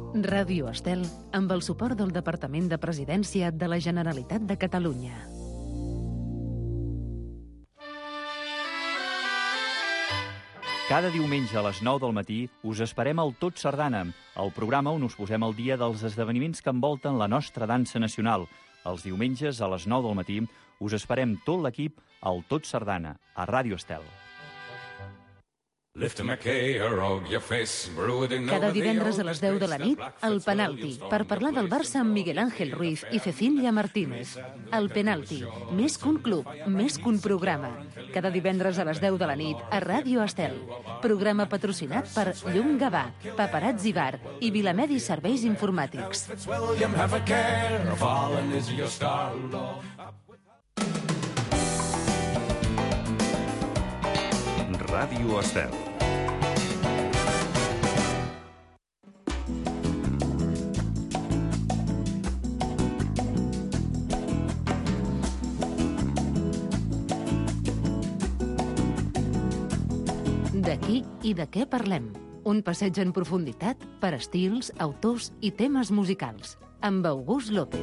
Ràdio Estel, amb el suport del Departament de Presidència de la Generalitat de Catalunya. Cada diumenge a les 9 del matí us esperem al Tot Sardana, el programa on us posem al dia dels esdeveniments que envolten la nostra dansa nacional. Els diumenges a les 9 del matí us esperem tot l'equip al Tot Sardana, a Ràdio Estel. Cada divendres a les 10 de la nit, El Penalti, per parlar del Barça amb Miguel Ángel Ruiz i Cecilia Martínez. El Penalti, més que un club, més que un programa. Cada divendres a les 10 de la nit, a Ràdio Estel. Programa patrocinat per Llum Gavà, Paparazzi Bar i Vilamedi Serveis Informàtics. Ràdio Estel. D'aquí i de què parlem? Un passeig en profunditat per estils, autors i temes musicals. Amb August López.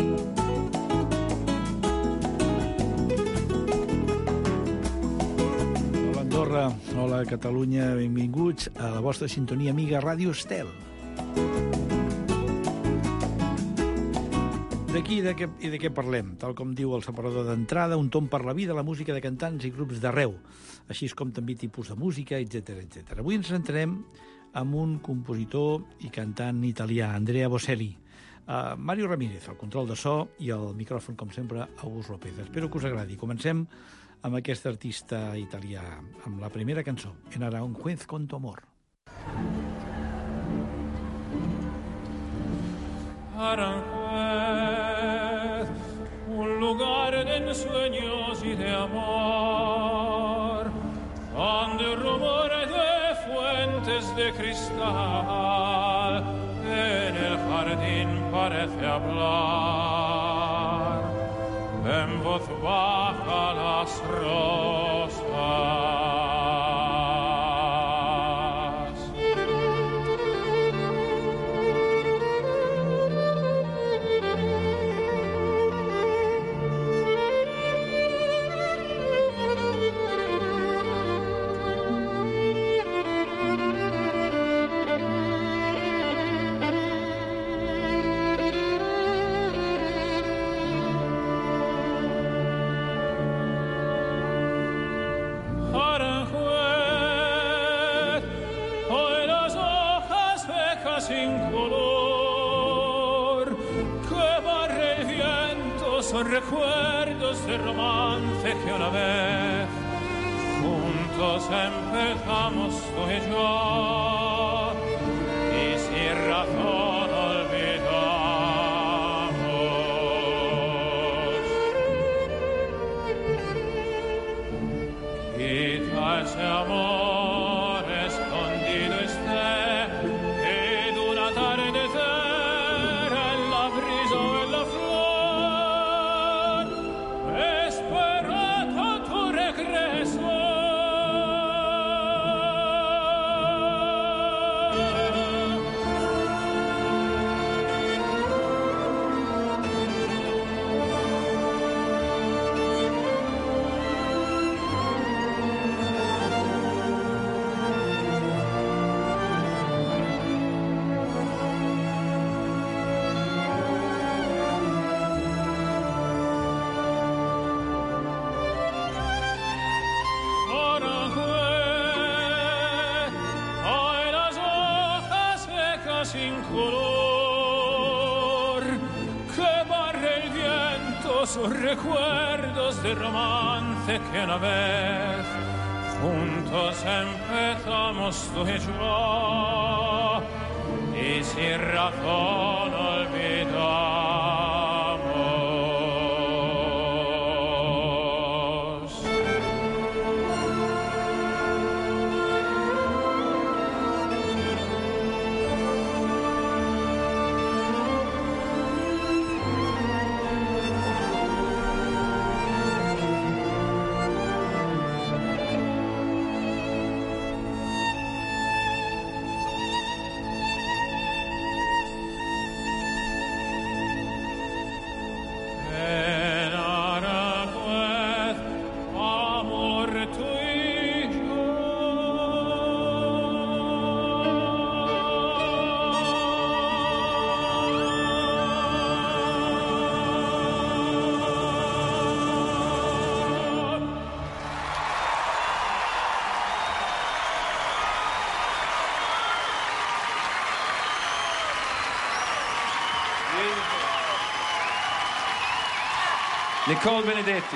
Hola Andorra, hola Catalunya, benvinguts a la vostra sintonia amiga Ràdio Estel. D'aquí i de què parlem? Tal com diu el separador d'entrada, un tom per la vida, la música de cantants i grups d'arreu, així com també tipus de música, etc etc. Avui ens centrem en un compositor i cantant italià, Andrea Bocelli. Mario Ramírez, el control de so, i el micròfon, com sempre, August López. Espero que us agradi. Comencem amb aquest artista italià, amb la primera cançó, En Aranjuez con tu amor. Aranjuez, un lugar de ensueños y de amor, donde un rumor de fuentes de cristal en el jardín parece hablar, en voz baja las rosas. Son recuerdos de romance que una vez juntos empezamos tú y yo, y sin razón olvidamos. Quizá ese amor escondido esté en un atardecer, en la brisa o en la flor. Sin color que barre el viento, sus recuerdos de romance que una vez juntos empezamos tú y yo, y sin razón olvidamos. Nicole Benedetti.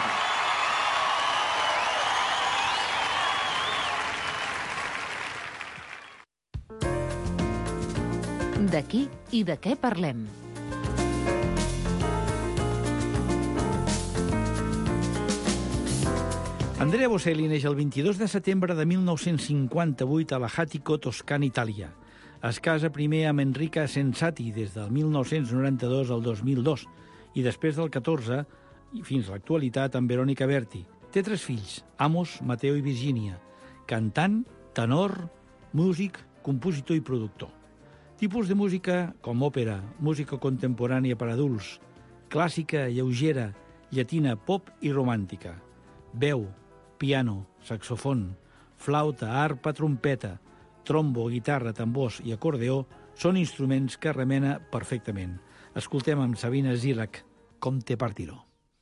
D'aquí i de què parlem. Andrea Bocelli neix el 22 de setembre de 1958 a la Hatico, Toscana, Itàlia. Es casa primer amb Enrica Sensati des del 1992 al 2002 i després del 14 i fins a l'actualitat amb Verónica Berti. Té 3 fills, Amos, Mateo i Virginia. Cantant, tenor, músic, compositor i productor. Tipus de música com òpera, música contemporània per adults, clàssica, lleugera, llatina, pop i romàntica. Veu, piano, saxofon, flauta, arpa, trompeta, trombo, guitarra, tambors i acordeó són instruments que remena perfectament. Escoltem amb Sabina Zilak, Com te partirò.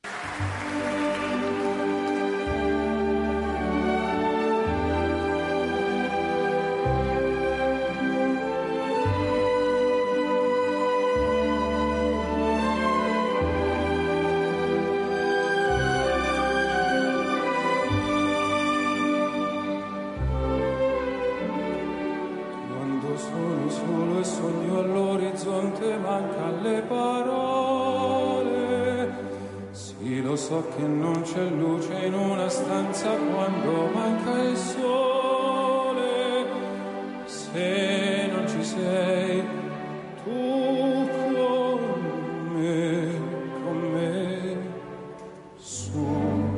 Solo e sogno all'orizzonte, mancan le parole. Sì, lo so che non c'è luce in una stanza quando manca il sole. Se non ci sei, tu con me, su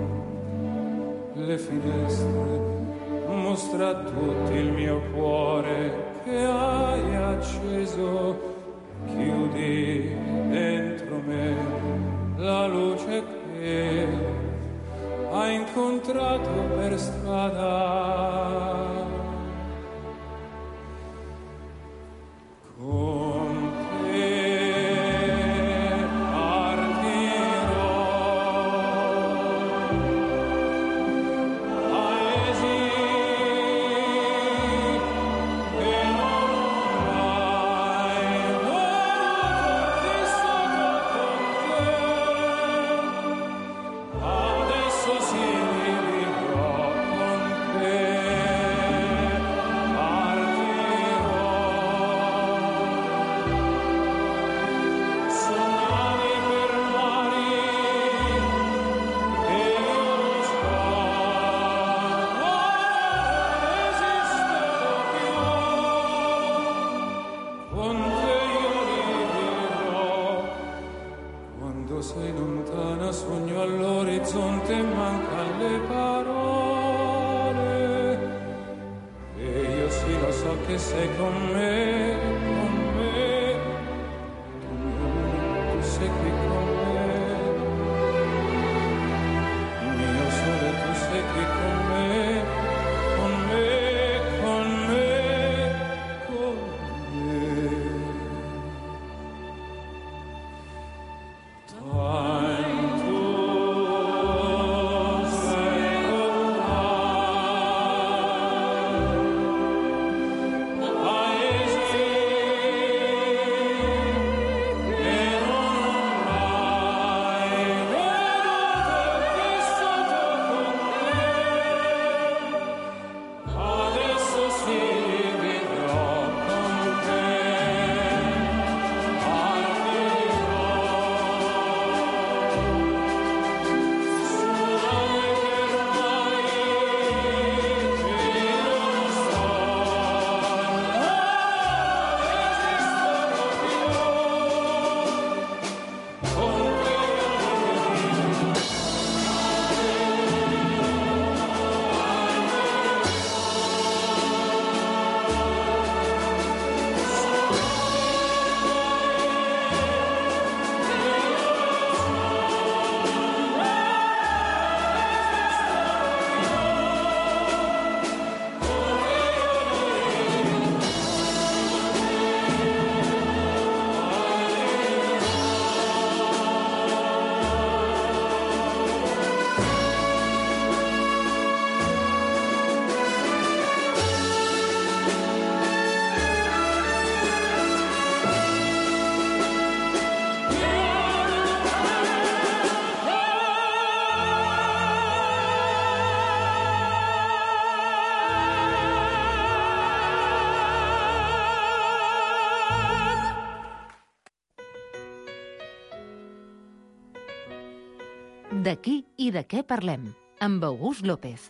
le finestre, mostra a tutti il mio cuore che hai acceso, chiudi dentro me la luce che hai incontrato per strada. Con te partirò, paesi che non mai conquistato con te. Adesso sì, vivrò con te, partirò. Sognavi per mari e io non so, non esisto più. Con te io vivrò. Quando sei lontana sogno all'orizzonte, mancan le parole. E io sì lo so che sei con me, con me. Tu sei qui con me. Mio sole, tu sei qui con me, con me, con me, con me. Tanto sei lontano, paesi che non mai De qui i de què parlem? Amb August López.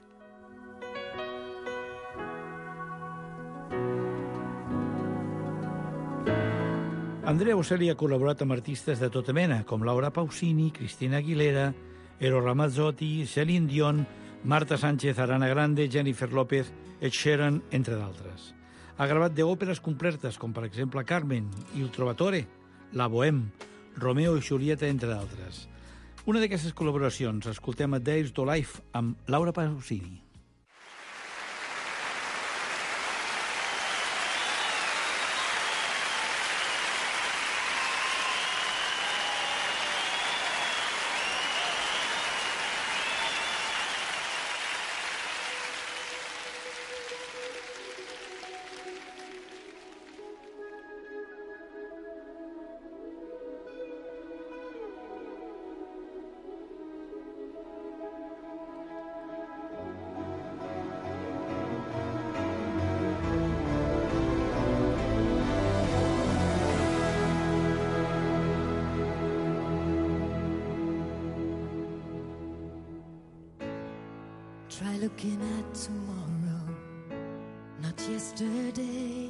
Andrea Bocelli ha col·laborat amb artistes de tota mena, com Laura Pausini, Cristina Aguilera, Eros Ramazzotti, Celine Dion, Marta Sánchez, Ariana Grande, Jennifer López, Ed Sheeran, entre d'altres. Ha gravat òperes completes, com per exemple Carmen, Il Trovatore, La Bohème, Romeo i Julieta, entre d'altres. Una d'aquestes col·laboracions, escoltem a Days to Life amb Laura Pausini. Try looking at tomorrow, not yesterday,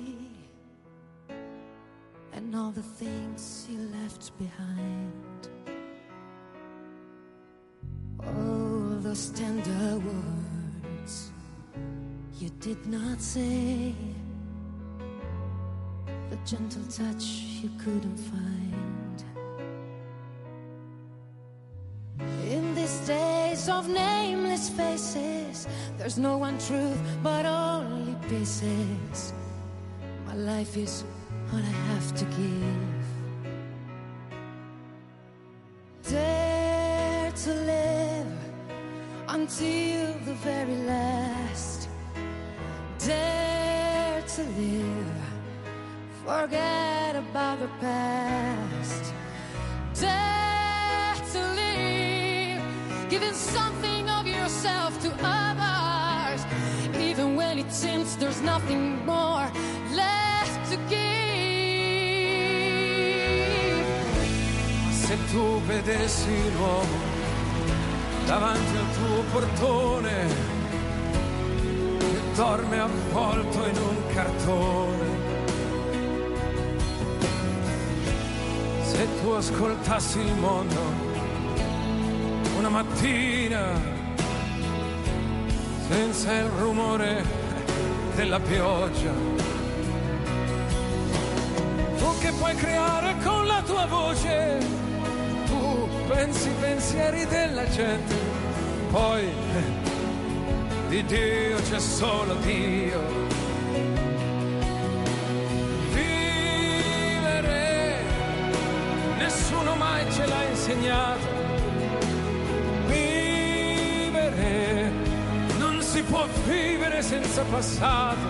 and all the things you left behind. All those tender words you did not say, the gentle touch you couldn't find. In these days of nameless faces, there's no one truth but only pieces. My life is what I have to give. Dare to live until the very last. Dare to live, forget about the past. Dare to live, giving something of yourself to others, even when it seems there's nothing more left to give. Se tu vedessi l'uomo davanti al tuo portone che dorme avvolto in un cartone, se tu ascoltassi il mondo una mattina senza il rumore della pioggia, tu che puoi creare con la tua voce, tu pensi i pensieri della gente, poi di Dio c'è solo Dio. Vivere nessuno mai ce l'ha insegnato. Vivere non si può vivere senza passato.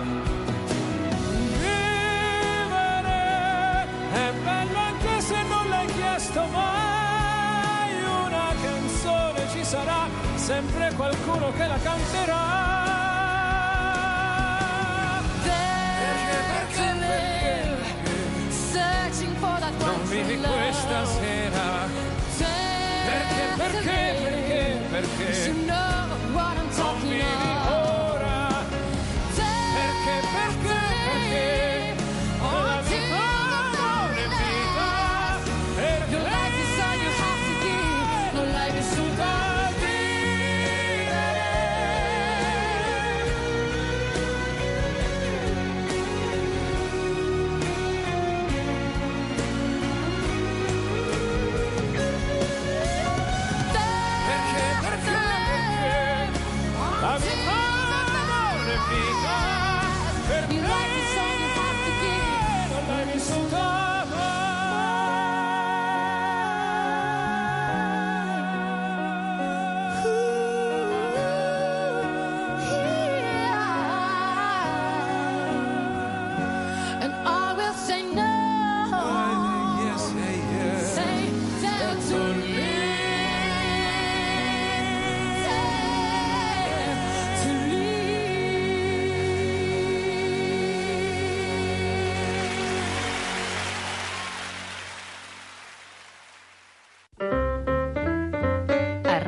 Vivere è bello anche se non l'hai chiesto mai. Una canzone ci sarà, sempre qualcuno che la canterà. Non vivi questa sera. Perché non vivi ora? Perché la vita non è vita, perché non l'hai vissuta a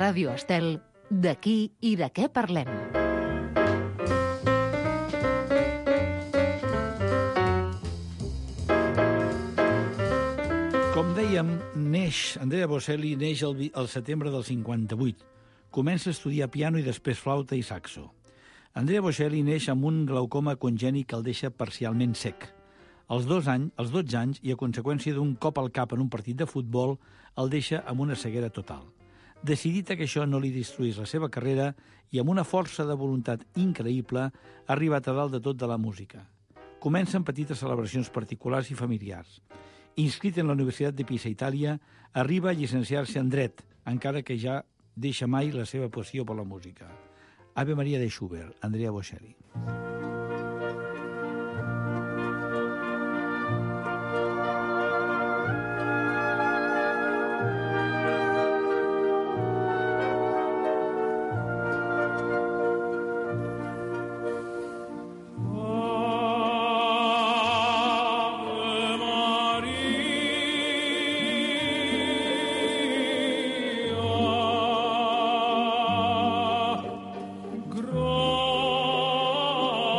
Ràdio Estel, d'aquí i de què parlem. Com dèiem, Andrea Bocelli neix el setembre del 58. Comença a estudiar piano i després flauta i saxo. Andrea Bocelli neix amb un glaucoma congènit que el deixa parcialment cec. Als 12 anys, i a conseqüència d'un cop al cap en un partit de futbol, el deixa amb una ceguera total. Decidit que això no li destruís la seva carrera i amb una força de voluntat increïble ha arribat a dalt de tot de la música. Comença amb petites celebracions particulars i familiars. Inscrit en la Universitat de Pisa, Itàlia, arriba a llicenciar-se en dret, encara que ja deixa mai la seva passió per la música. Ave Maria de Schubert, Andrea Bocelli. Grazie.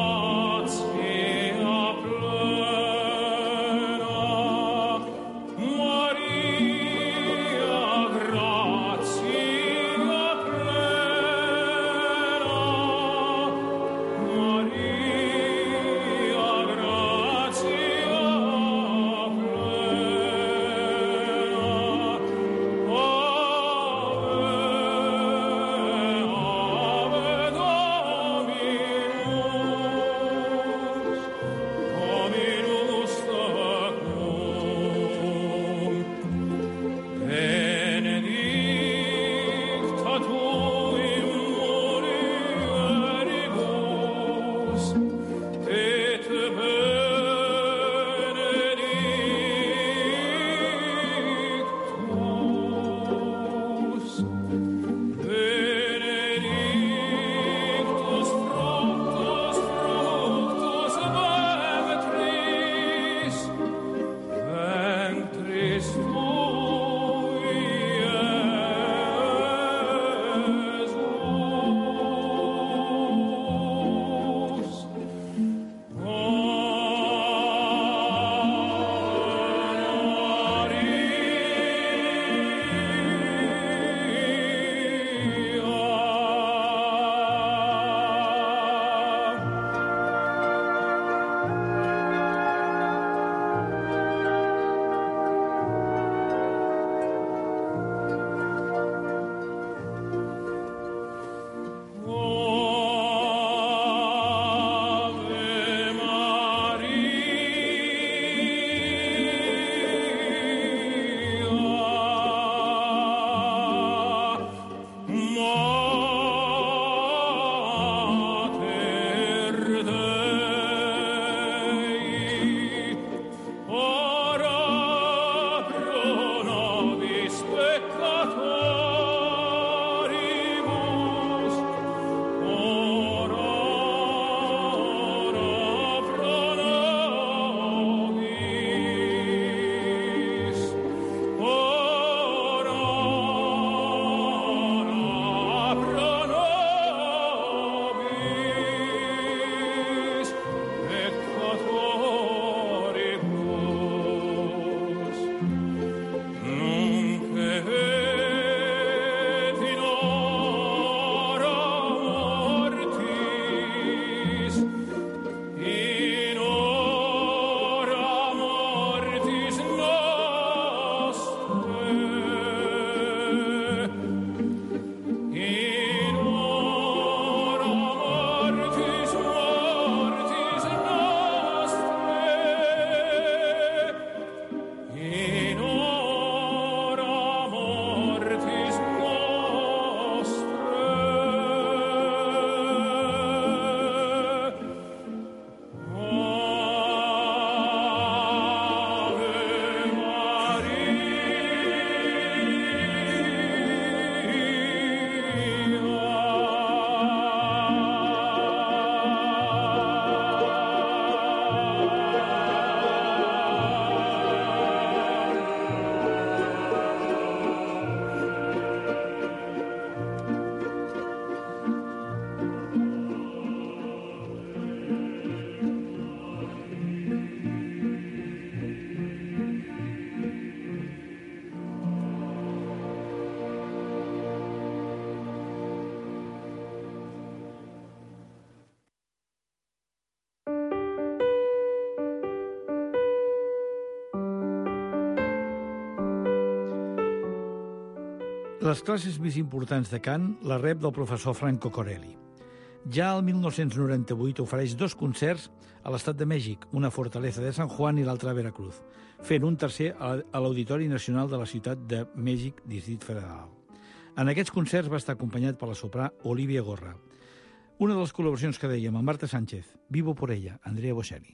Les classes més importants de cant la rep del professor Franco Corelli. Ja el 1998 ofereix 2 concerts a l'Estat de Mèxic, una a Fortaleza de San Juan i l'altra a Veracruz, fent un tercer a l'Auditori Nacional de la Ciutat de Mèxic, Districte Federal. En aquests concerts va estar acompanyat per la soprà Olivia Gorra. Una de les col·laboracions que dèiem amb Marta Sánchez, Vivo por ella, Andrea Bocelli.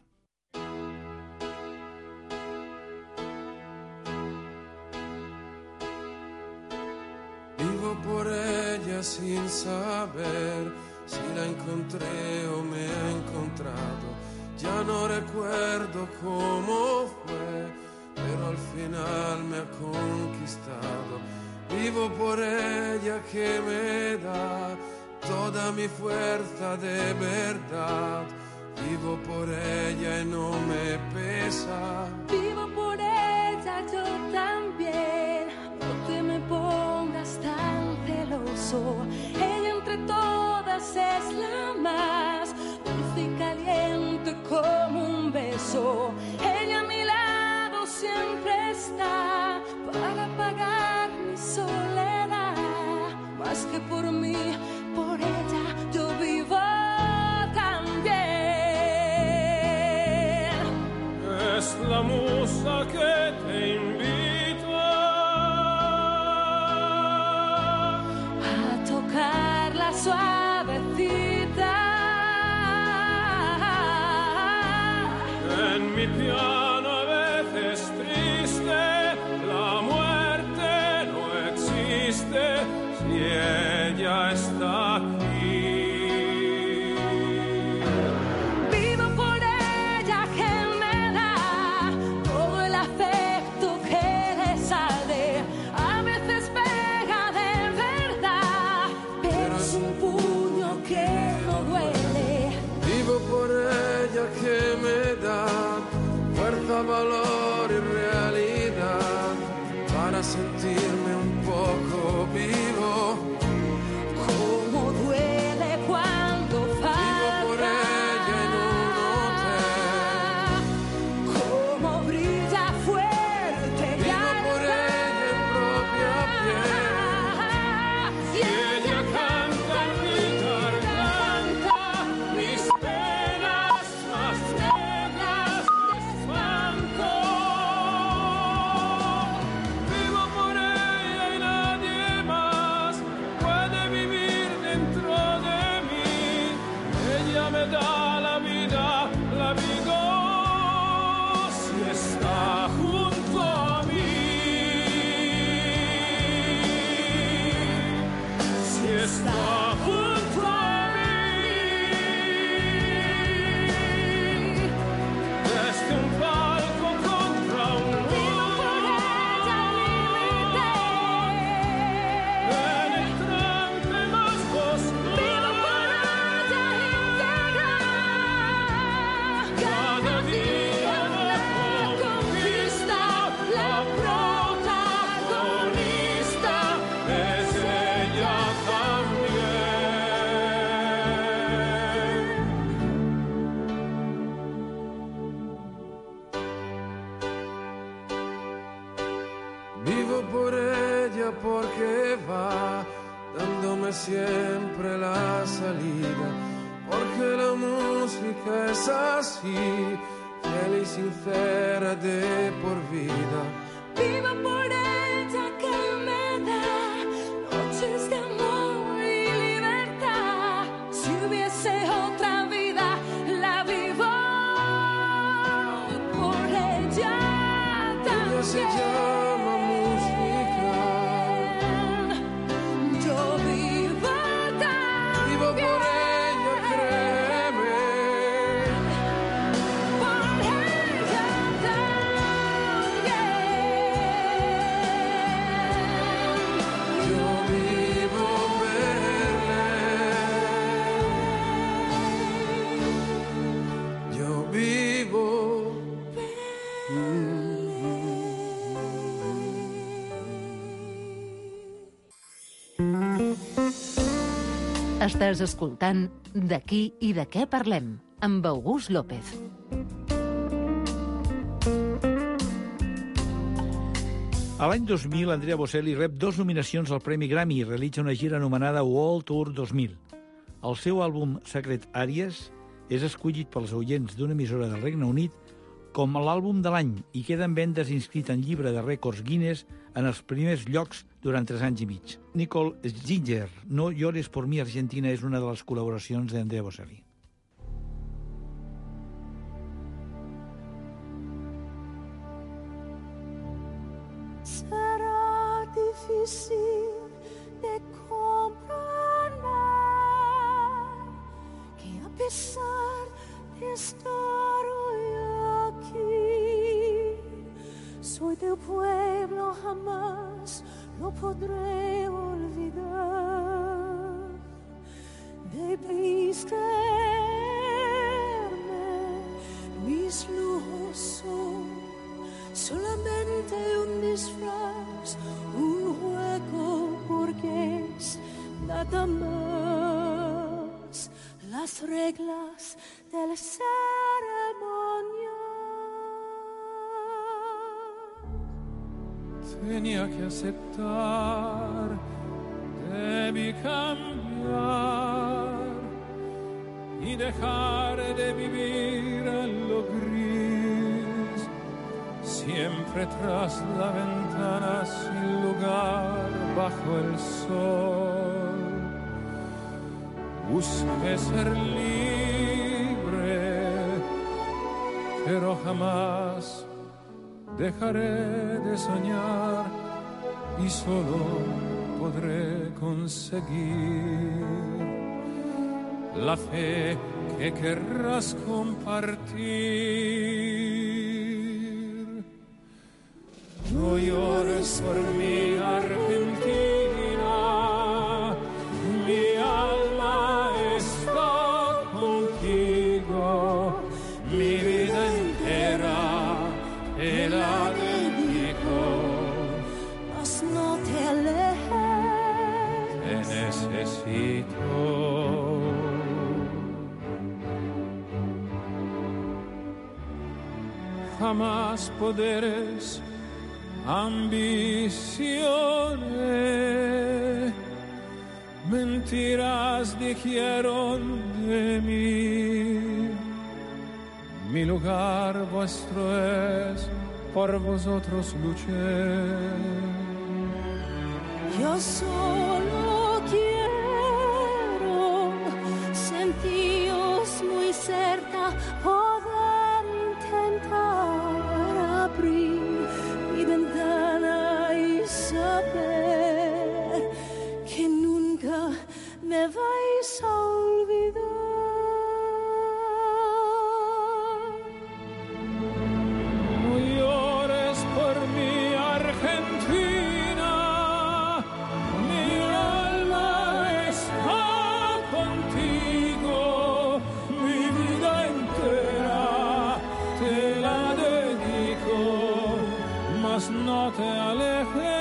Vivo por ella sin saber si la encontré o me ha encontrado. Ya no recuerdo cómo fue, pero al final me ha conquistado. Vivo por ella que me da toda mi fuerza de verdad. Vivo por ella y no me pesa. Vivo por ella yo también. No te me pongas tan celoso. Ella entre todas es la más dulce y caliente como un beso. Ella a mi lado siempre está para apagar mi soledad. Más que por mí, por ella yo vivo también. Es la musa que te invita a tocar la suavecita en mi piano a veces triste. La muerte no existe si ella está aquí. Vivo por ella que me da todo el afecto que le sale. A veces pega de verdad, pero es un puño que no duele. Vivo por ella que me da fuerza, valor y realidad para sentirme un poco vivo. Cómo duele cuando falta. Vivo por ella en un hotel. Cómo brilla fuerte. Vivo por ella en propia piel. Y ella canta en mi garganta mis penas más negras de espanto. Vivo por ella y nadie más puede vivir dentro de mí. Ella me da la vida si está junto a mí. Si está junto a mí. Desde un palco contra un muro, en el trance más oscuro. Cada día me conquista, la protagonista es ella también. Vivo por ella porque va dándome siempre la salida, porque la música es así, fiel y sincera de por vida. Vivo por ella que me da noches de amor y libertad. Si hubiese otra vida, la vivo por ella Ella se también. llama música. Yo vivo también. Vivo por ella, créeme. Por ella también. Yo vivo verle. Yo vivo. Estàs escoltant D'aquí i de què parlem, amb August López. A l'any 2000, Andrea Bocelli rep 2 nominacions al Premi Grammy i realitza una gira anomenada World Tour 2000. El seu àlbum Secret Aries és escollit pels oients d'una emissora del Regne Unit com l'àlbum de l'any i queda en vendes inscrit en llibre de rècords Guinness en els primers llocs durant 3 anys i mig. Nicole Scherzinger, No llores por mí, Argentina, és una de les col·laboracions d'Andrea Bocelli. Será difícil de comprender que a pesar de estar hoy aquí, soy del pueblo, jamás lo podré olvidar. Debéis creerme, mis lujos son solamente un disfraz, un juego burgués, nada más. Las reglas de la ceremonia. Tenía que aceptar, debí cambiar y dejar de vivir en lo gris. Siempre tras la ventana sin lugar bajo el sol. Busqué ser libre, pero jamás dejaré de soñar y solo podré conseguir la fe que querrás compartir. No llores por mi Argentina, mi alma está contigo, mi vida entera te la dedico. Mas no te alejes, Te necesito. Jamás poderes, ambiciones, mentiras dijeron de mí. Mi lugar vuestro es, por vosotros luché. yo solo quiero sentiros muy cerca, poder intentar abrir mi ventana y saber que nunca me vais a olvidar. No llores por mi Argentina, mi alma está contigo, mi vida entera te la dedico, mas no te alejes.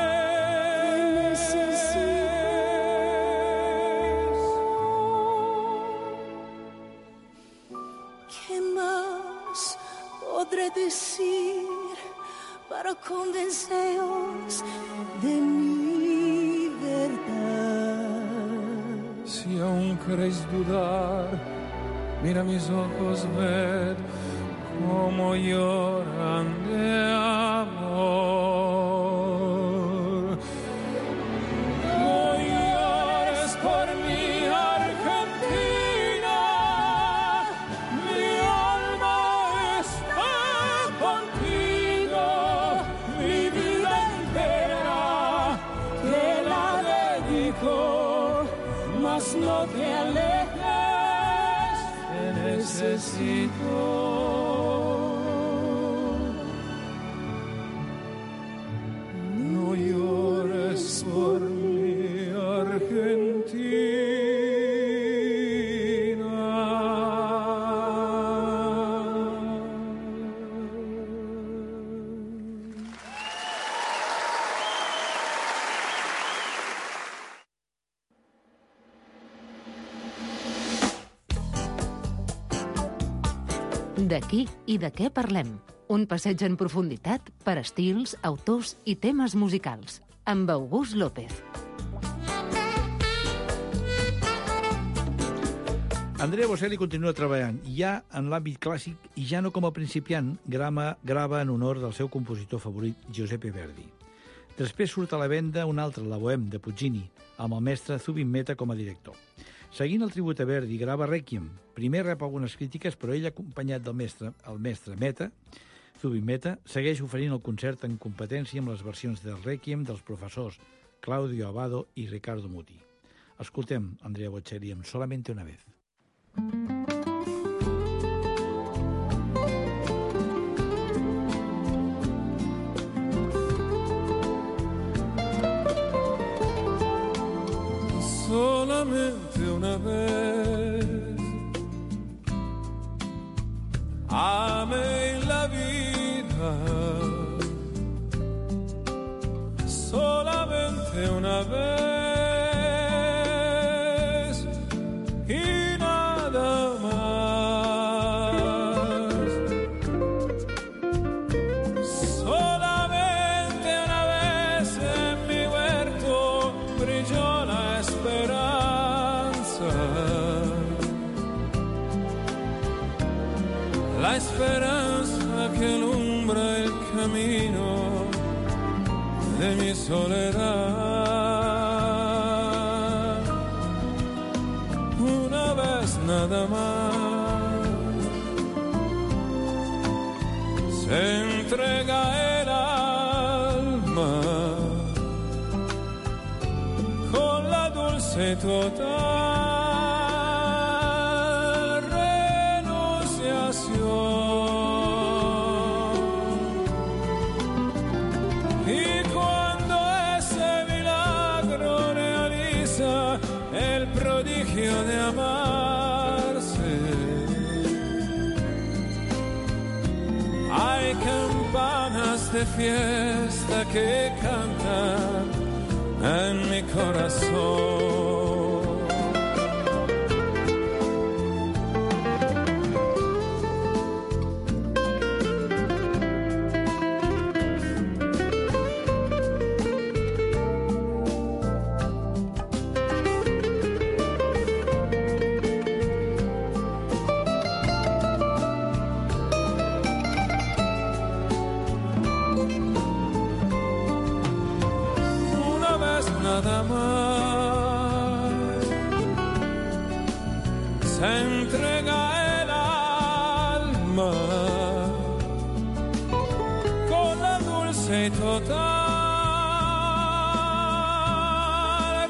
¿Qué más podré decir para convenceros de mi verdad? Si aún queréis dudar, mira mis ojos, ved cómo lloran de amor. No llores por mi Argentina, mi alma está contigo, mi vida entera te la dedico, mas no te alejes, te necesito. No llores por mi Argentina. De qui i de què parlem? Un passeig en profunditat per estils, autors i temes musicals. Amb August López. Andrea Bocelli continua treballant, ja en l'àmbit clàssic i ja no com a principiant, grava en honor del seu compositor favorit, Giuseppe Verdi. Després surt a la venda un altre, La Bohème, de Puccini, amb el mestre Zubin Mehta com a director. Seguint el tribut a Verdi, grava Requiem. Primer rep algunes crítiques, però ell, acompanyat del mestre Mehta, Zubin Mehta, segueix oferint el concert en competència amb les versions del Requiem dels professors Claudio Abbado i Riccardo Muti. Escoltem Andrea Bocelli amb Solamente una vez. Solamente una vez amé la vida, solamente una vez y nada más. Solamente una vez en mi huerto brilló la esperanza, la esperanza que alumbra el camino de mi soledad. Una vez nada más se entrega el alma con la dulce total renunciación. Y cuando ese milagro realiza el prodigio de amarse, hay campanas de fiesta que cantan en mi corazón. Nada más se entrega el alma con la dulce y total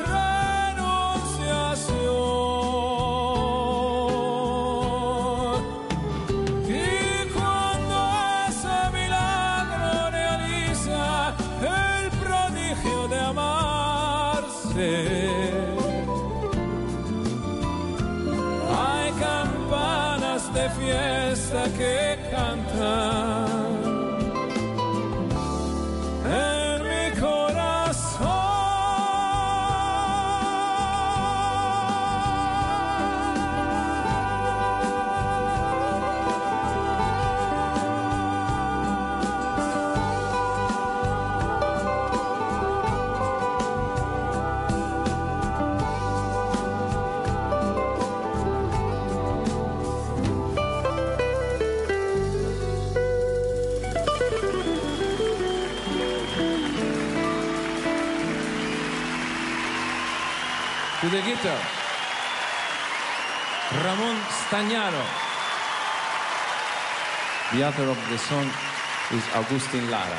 renunciación. Y cuando ese milagro realiza el prodigio de amar, hay campanas de fiesta que cantan en mi corazón. To the guitar, Ramón Stagnaro. The author of the song is Agustín Lara.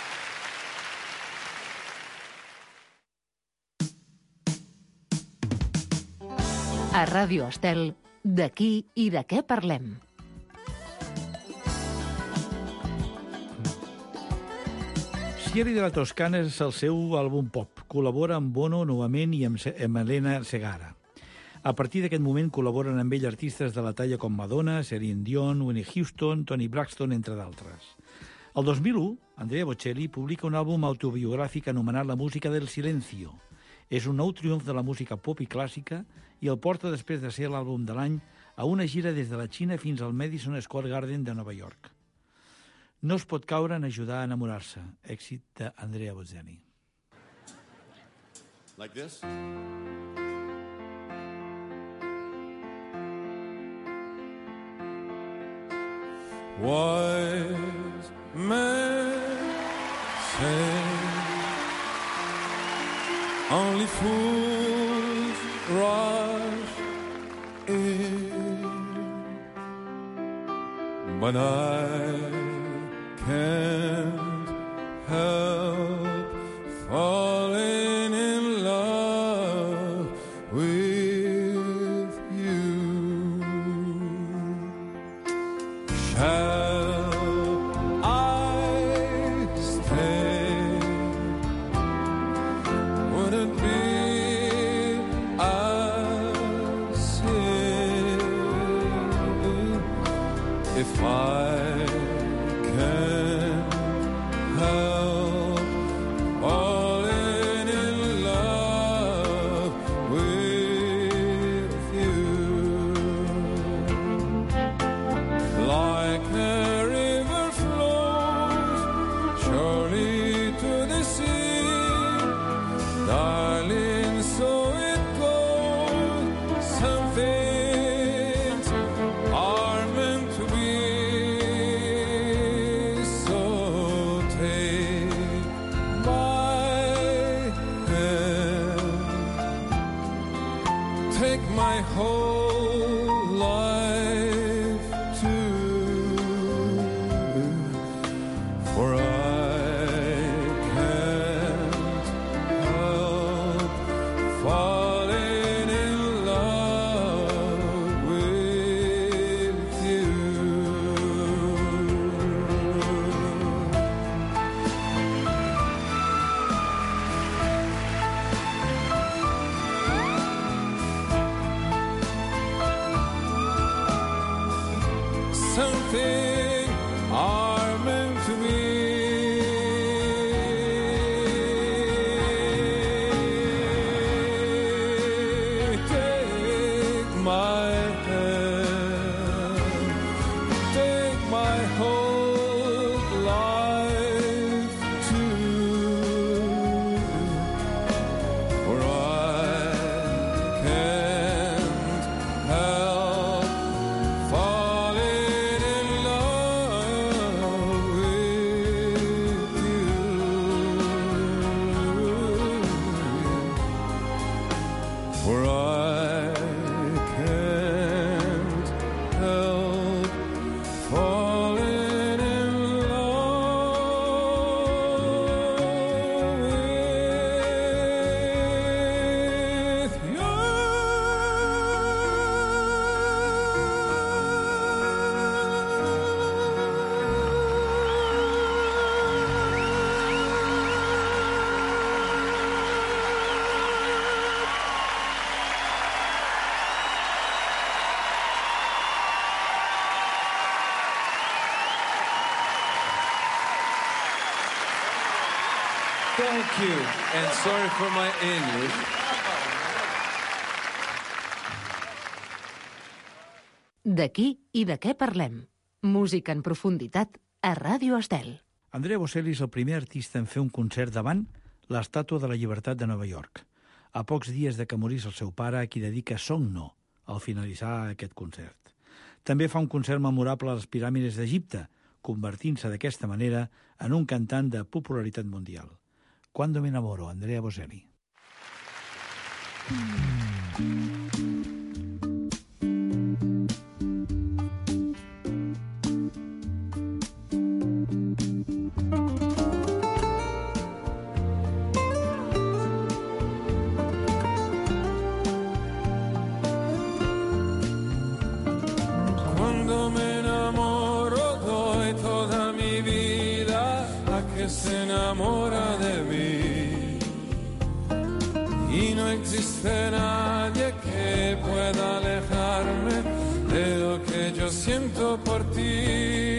A Ràdio Estel, d'aquí i de què parlem. Scieri de la Toscana és el seu àlbum pop. Col·labora amb Bono novament i amb Elena Segara. A partir d'aquest moment col·laboren amb ell artistes de la talla com Madonna, Celine Dion, Whitney Houston, Toni Braxton, entre d'altres. El 2001, Andrea Bocelli publica un àlbum autobiogràfic anomenat La música del silencio. És un nou triomf de la música pop i clàssica i el porta, després de ser l'àlbum de l'any, a una gira des de la Xina fins al Madison Square Garden de Nova York. No es pot caure en ajudar a enamorar-se. Èxit d'Andrea Bocelli. Like this? Wise men say only fools rush in, but I can't help falling in love with you. Shall I stay? Would it be a sin if I can't help falling in love with you? Like a river flows surely to the sea, darling, so it goes. Some things are meant to be. So take my hand, take my whole life too, for I can't help falling in love with you. Something are meant to be. Take my hand, take my whole life too, for I can't help falling in love with you, for I can't help falling in love with you. Thank you, and sorry for my English. D'aquí i de què parlem? Música en profunditat a Ràdio Estel. Andrea Bocelli és el primer artista en fer un concert davant l'Estàtua de la Llibertat de Nova York, a pocs dies de que morís el seu pare, a qui dedica Song No al finalitzar aquest concert. També fa un concert memorable a les piràmides d'Egipte, convertint-se d'aquesta manera en un cantant de popularitat mundial. Cuando me enamoro, Andrea Bocelli. Cuando me enamoro doy toda mi vida a que se enamora de mí, y no existe nadie que pueda alejarme de lo que yo siento por ti.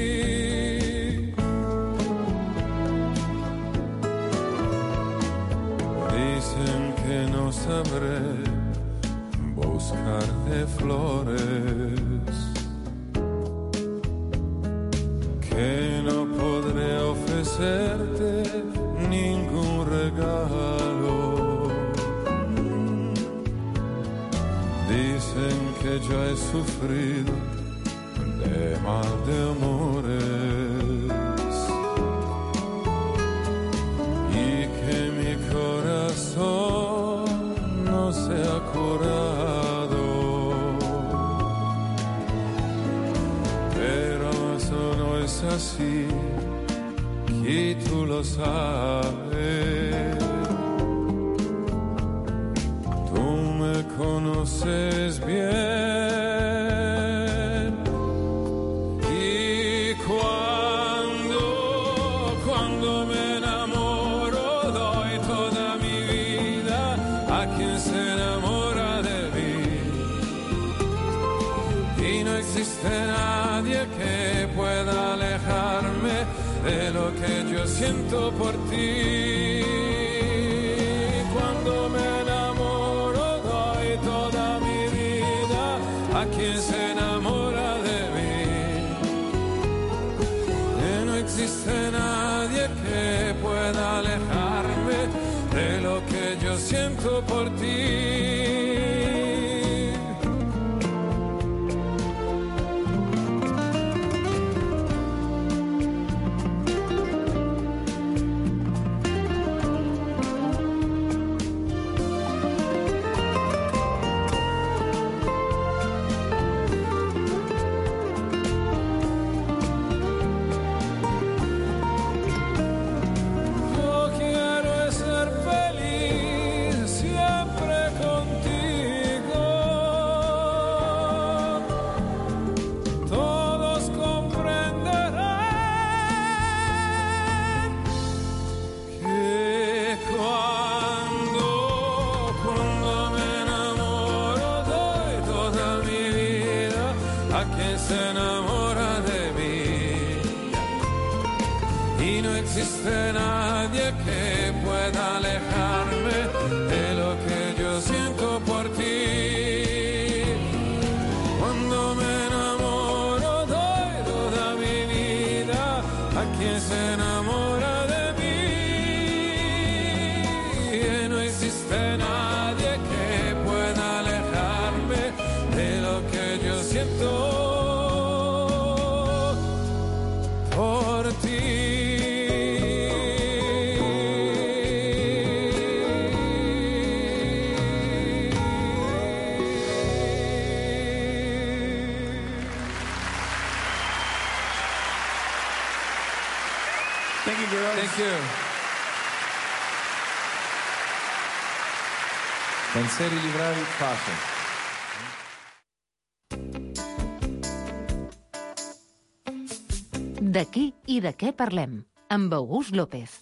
Dicen que no sabré buscarte flores, que no hacerte ningún regalo. Dicen que ya he sufrido de mal de amores y que mi corazón no se ha curado, pero eso no es así y tú lo sabes. Tú me conoces bien y cuando me enamoro doy toda mi vida a quien se enamora de mí y no existe nadie que pueda alejarme de lo que yo siento por ti. Cuando me enamoro doy toda mi vida a quien se enamora de mí. No existe nadie que pueda alejarme de lo que yo siento por ti. Vencer y librar paso. De qui i de què parlem? Amb August López.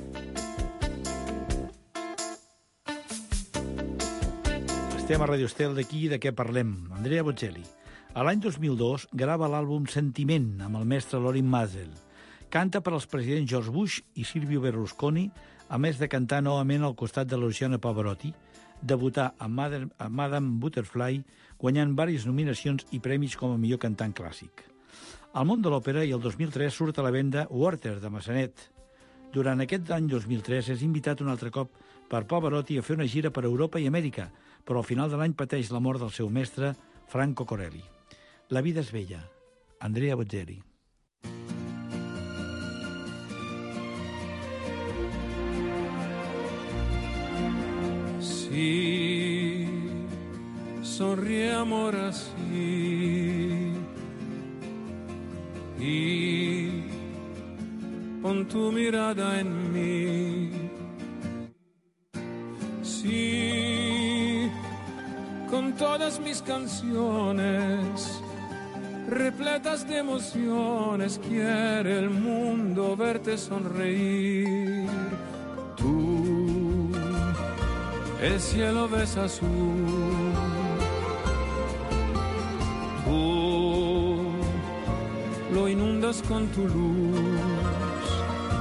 Estem a Radio Estel, d'aquí i de què parlem. Andrea Bocelli. A l'any 2002 grava l'àlbum Sentiment amb el mestre Lorin Maazel. Canta per als presidents George Bush i Silvio Berlusconi, a més de cantar novament al costat de Luciano Pavarotti, debutar a Madame Butterfly, guanyant diverses nominacions i premis com a millor cantant clàssic. Al món de l'òpera, i el 2003 surt a la venda Werther, de Massanet. Durant aquest any 2003 és invitat un altre cop per Pavarotti a fer una gira per Europa i Amèrica, però al final de l'any pateix la mort del seu mestre, Franco Corelli. La vida és bella. Andrea Bocelli. Sí, sonríe amor así y pon tu mirada en mí. Sí, con todas mis canciones repletas de emociones quiere el mundo verte sonreír. Tú el cielo ves azul, tú lo inundas con tu luz.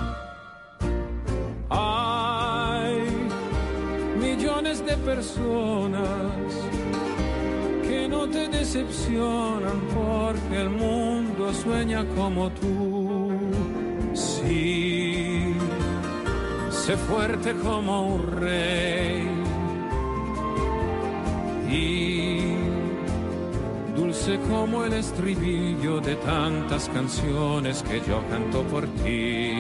Hay millones de personas que no te decepcionan porque el mundo sueña como tú. Sí, sé fuerte como un rey y dulce como el estribillo de tantas canciones que yo canto por ti.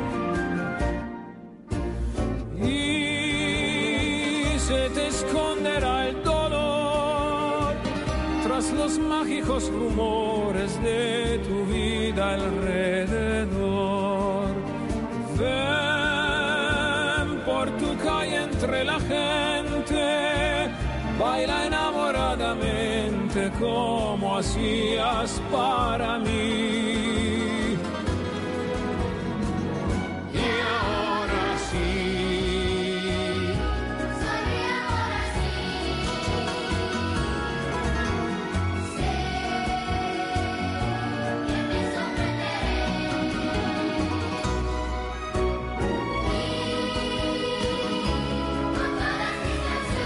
Y se te esconderá el dolor tras los mágicos rumores de tu vida alrededor. Ven por tu calle entre la gente, baila enamoradamente como hacías para mí. Y ahora sí, soy ahora sí, sé que me sorprenderé y con todas mis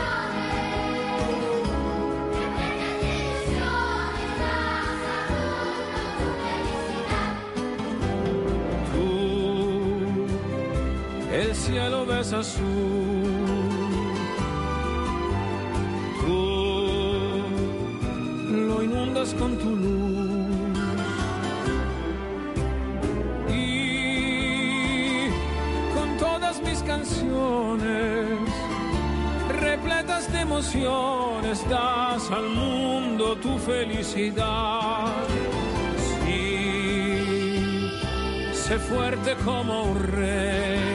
el cielo ves azul, tú lo inundas con tu luz y con todas mis canciones repletas de emociones das al mundo tu felicidad. Sí, sé fuerte como un rey.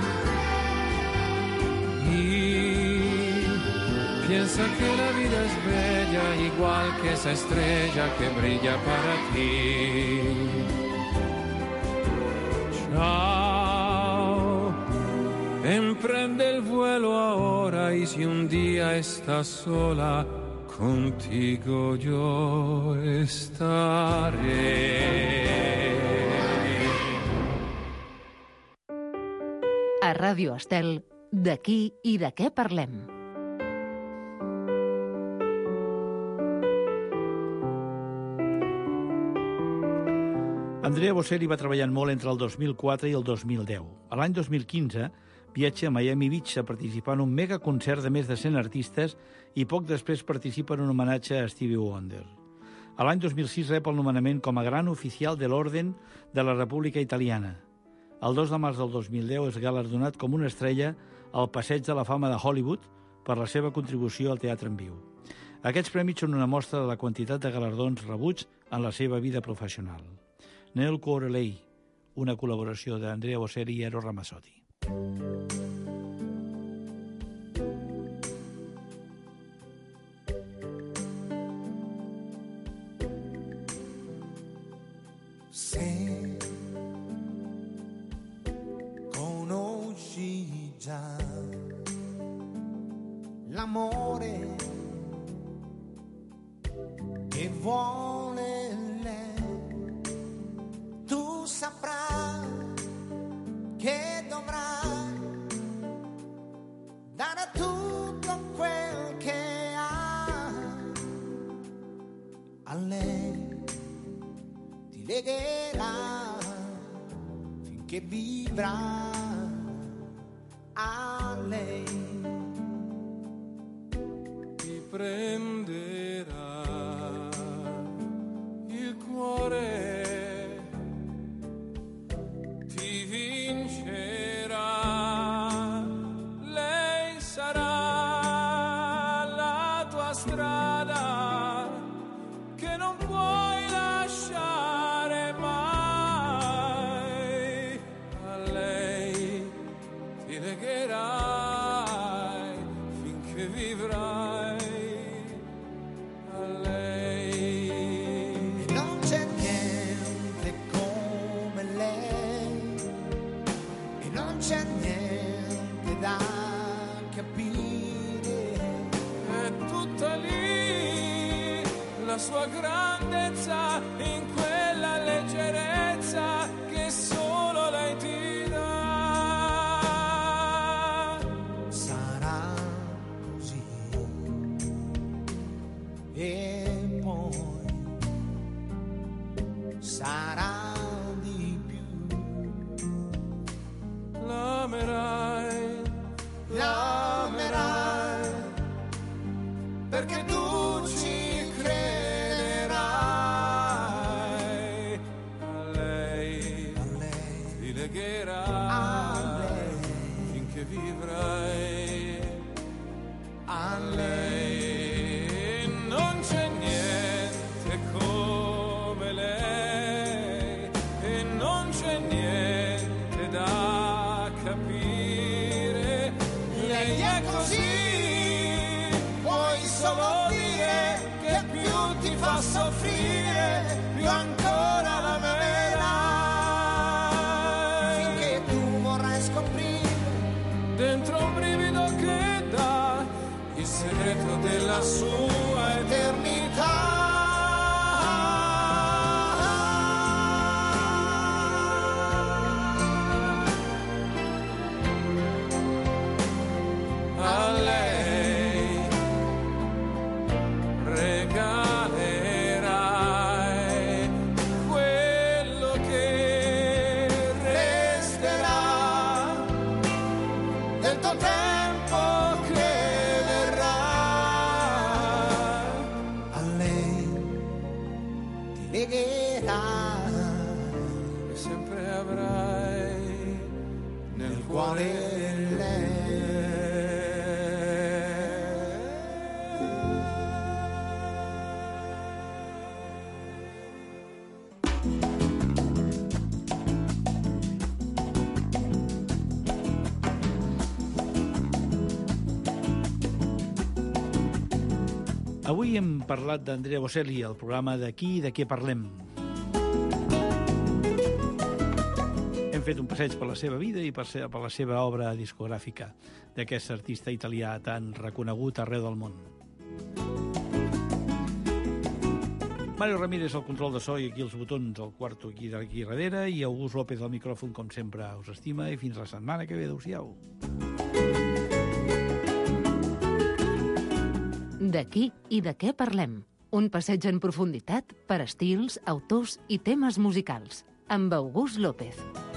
Piensa que la vida es bella, igual que esa estrella que brilla para ti. Chao, emprende el vuelo ahora y si un día estás sola, contigo yo estaré. A Ràdio Estel, d'aquí i de què parlem? Andrea Bocelli va treballant molt entre el 2004 i el 2010. A l'any 2015 viatja a Miami Beach a participar en un megaconcert de més de 100 artistes i poc després participa en un homenatge a Stevie Wonder. A l'any 2006 rep el nomenament com a gran oficial de l'Orden de la República Italiana. El 2 de març del 2010 és galardonat com una estrella al Passeig de la Fama de Hollywood per la seva contribució al teatre en viu. Aquests premis són una mostra de la quantitat de galardons rebuts en la seva vida professional. Nel cuore lei, una col·laboració d'Andrea Bocelli i Eros Ramazzotti. Se conosci già l'amore che vuole lei, tu saprai che dovrai dare tutto quel che hai a lei, ti legherà finché vivrà a lei, Ti prenderà il cuore, ti vincerà, lei sarà la tua strada che non puoi lasciare mai, a lei ti legherai finché vivrai, a lei. e non c'è niente come lei, e non c'è niente da capire, È tutta lì la sua grandezza, in quella leggerezza che solo lei ti dà. sarà così e poi sarà di più. L'amerai legherai finché vivrai a lei. Non c'è niente come lei e non c'è niente da capire. Lei è così, puoi solo dire che più ti fa soffrire, più ancora l'amerai. Finché tu vorrai scoprire Dentro un brivido che dà il segreto della sua eternità. A lei regalerai quello che resterà del tuo tempo che verrà. a lei, ti legherai E sempre avrai nel cuore lei. Avui hem parlat d'Andrea Bocelli, al programa d'Aquí de què parlem. Hem fet un passeig per la seva vida i per la seva obra discogràfica d'aquest artista italià tan reconegut arreu del món. Mario Ramírez al control de so i aquí els botons al quarto aquí darrere i August López al micròfon, com sempre, us estima i fins la setmana que ve. Adéu-siau. D'aquí i de què parlem? Un passeig en profunditat per estils, autors i temes musicals. Amb August López.